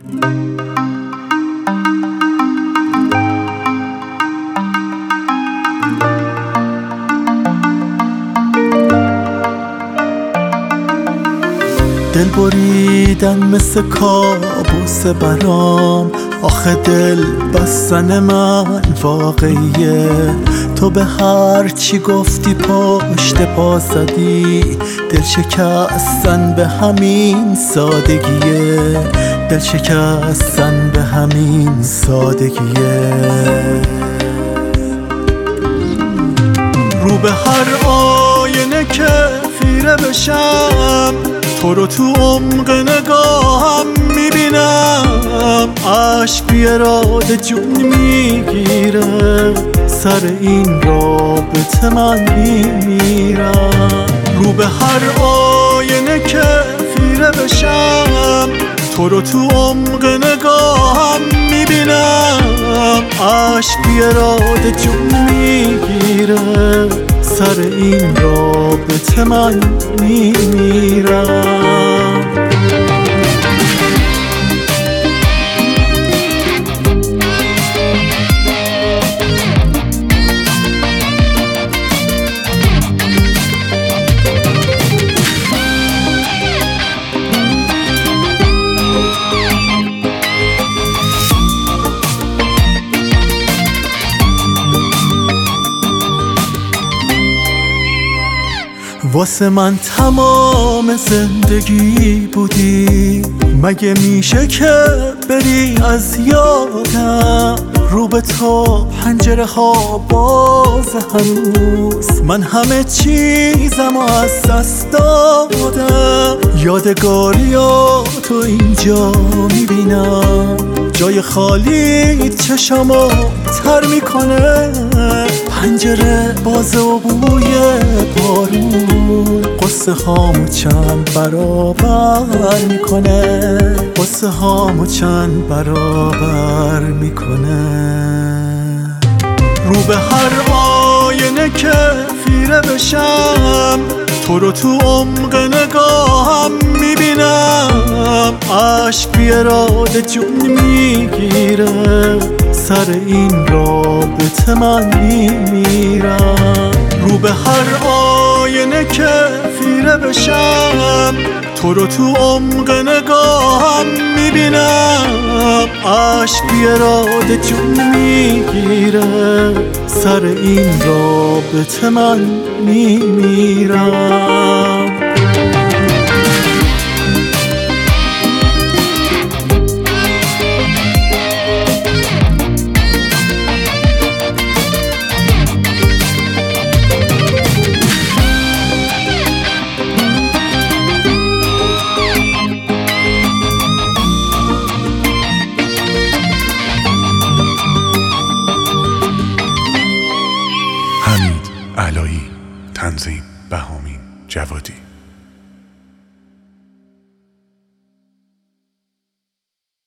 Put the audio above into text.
دل بریدن مثل کابوس برام، آخه دل بستن من واقعیه. تو به هر چی گفتی پشت پا زدی، دل شکستن به همین سادگیه، دل شکستن به همین سادگیه. رو به هر آینه که خیره بشم، تو رو تو عمق نگاهم میبینم. عشق بی اراده جون میگیره، سر این رابطه من میمیرم. رو به هر آینه که خیره بشم، تو رو تو عمق نگاهم میبینم. عشق بی اراده جون میگیره، سر این رابطه من میمیرم. واسه من تمام زندگی بودی، مگه میشه که بری از یادم؟ رو به تو پنجره ها باز هنوز، من همه چیزمو از دست دادم. یادگاریاتو اینجا میبینم، جای خالی چشمو تر میکنه. پنجره بازه و بوی بارون، قصه هامو چند برابر میکنه، قصه هامو چند برابر میکنه. رو به هر آینه که خیره بشم، تو رو تو عمق نگاهم میبینم. عشق بی اراده جون میگیره، سر این رابطه من میمیرم. رو به هر آینه که خیره بشم، تو رو تو عمق نگاهم میبینم. عشق بی اراده جون میگیره، سر این رابطه من میمیرم. حمید علایی، تنظیم بهامین جوادی.